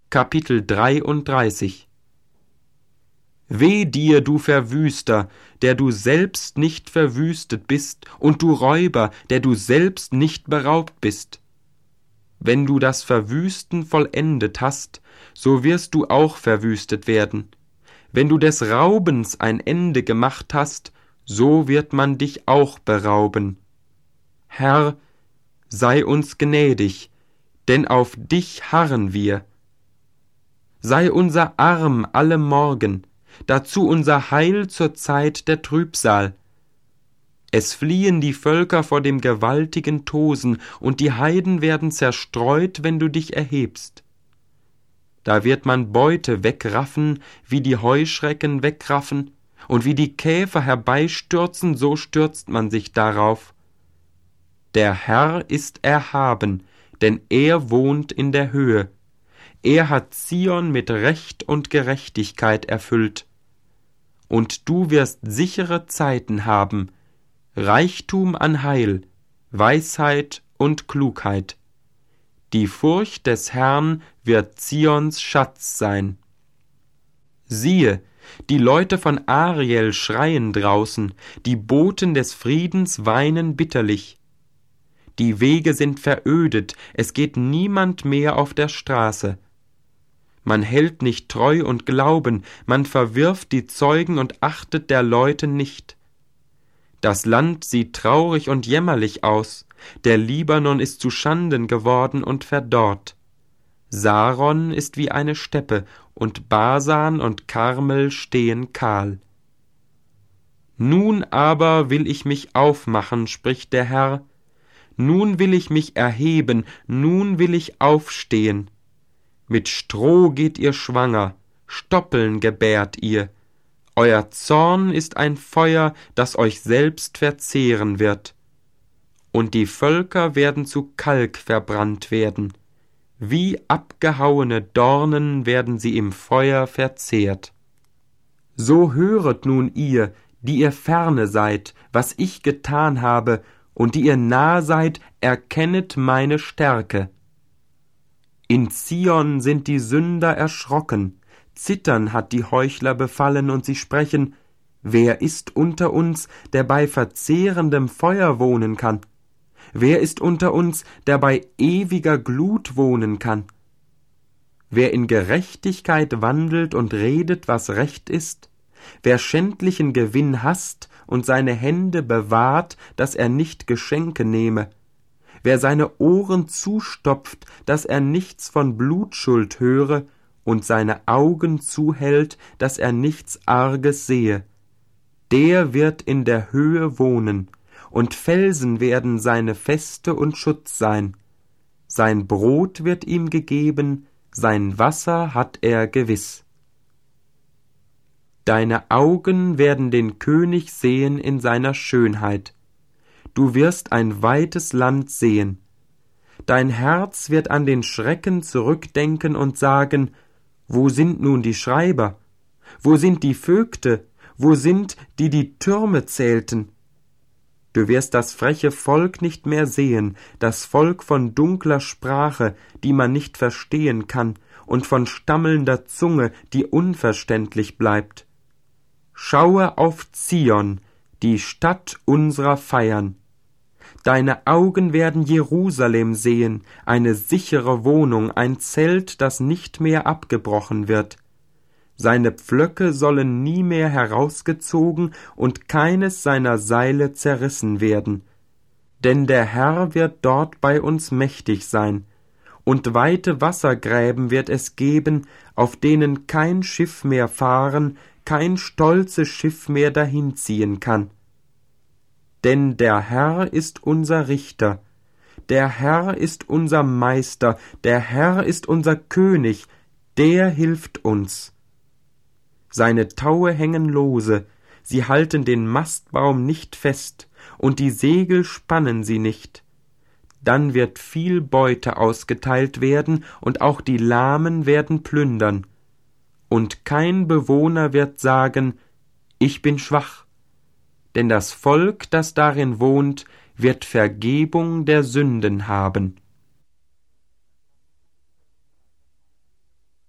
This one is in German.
Kapitel 33. Weh dir, du Verwüster, der du selbst nicht verwüstet bist, und du Räuber, der du selbst nicht beraubt bist. Wenn du das Verwüsten vollendet hast, so wirst du auch verwüstet werden. Wenn du des Raubens ein Ende gemacht hast, so wird man dich auch berauben. Herr, sei uns gnädig, denn auf dich harren wir. Sei unser Arm alle Morgen, dazu unser Heil zur Zeit der Trübsal. Es fliehen die Völker vor dem gewaltigen Tosen, und die Heiden werden zerstreut, wenn du dich erhebst. Da wird man Beute wegraffen, wie die Heuschrecken wegraffen, und wie die Käfer herbeistürzen, so stürzt man sich darauf. Der Herr ist erhaben, denn er wohnt in der Höhe. Er hat Zion mit Recht und Gerechtigkeit erfüllt. Und du wirst sichere Zeiten haben, Reichtum an Heil, Weisheit und Klugheit. Die Furcht des Herrn wird Zions Schatz sein. Siehe, die Leute von Ariel schreien draußen, die Boten des Friedens weinen bitterlich. Die Wege sind verödet, es geht niemand mehr auf der Straße. Man hält nicht Treu und Glauben, man verwirft die Zeugen und achtet der Leute nicht. Das Land sieht traurig und jämmerlich aus, der Libanon ist zu Schanden geworden und verdorrt. Saron ist wie eine Steppe, und Basan und Karmel stehen kahl. Nun aber will ich mich aufmachen, spricht der Herr, nun will ich mich erheben, nun will ich aufstehen. Mit Stroh geht ihr schwanger, Stoppeln gebärt ihr. Euer Zorn ist ein Feuer, das euch selbst verzehren wird. Und die Völker werden zu Kalk verbrannt werden. Wie abgehauene Dornen werden sie im Feuer verzehrt. So höret nun ihr, die ihr ferne seid, was ich getan habe, und die ihr nah seid, erkennet meine Stärke. In Zion sind die Sünder erschrocken, Zittern hat die Heuchler befallen, und sie sprechen, wer ist unter uns, der bei verzehrendem Feuer wohnen kann? Wer ist unter uns, der bei ewiger Glut wohnen kann? Wer in Gerechtigkeit wandelt und redet, was recht ist? Wer schändlichen Gewinn hasst und seine Hände bewahrt, dass er nicht Geschenke nehme? Wer seine Ohren zustopft, dass er nichts von Blutschuld höre, und seine Augen zuhält, dass er nichts Arges sehe, der wird in der Höhe wohnen, und Felsen werden seine Feste und Schutz sein. Sein Brot wird ihm gegeben, sein Wasser hat er gewiss. Deine Augen werden den König sehen in seiner Schönheit. Du wirst ein weites Land sehen. Dein Herz wird an den Schrecken zurückdenken und sagen, wo sind nun die Schreiber? Wo sind die Vögte? Wo sind, die die Türme zählten? Du wirst das freche Volk nicht mehr sehen, das Volk von dunkler Sprache, die man nicht verstehen kann, und von stammelnder Zunge, die unverständlich bleibt. Schaue auf Zion, die Stadt unserer Feiern. Deine Augen werden Jerusalem sehen, eine sichere Wohnung, ein Zelt, das nicht mehr abgebrochen wird. Seine Pflöcke sollen nie mehr herausgezogen und keines seiner Seile zerrissen werden. Denn der Herr wird dort bei uns mächtig sein, und weite Wassergräben wird es geben, auf denen kein Schiff mehr fahren, kein stolzes Schiff mehr dahinziehen kann. Denn der Herr ist unser Richter, der Herr ist unser Meister, der Herr ist unser König, der hilft uns. Seine Taue hängen lose, sie halten den Mastbaum nicht fest, und die Segel spannen sie nicht. Dann wird viel Beute ausgeteilt werden, und auch die Lahmen werden plündern. Und kein Bewohner wird sagen, ich bin schwach. Denn das Volk, das darin wohnt, wird Vergebung der Sünden haben.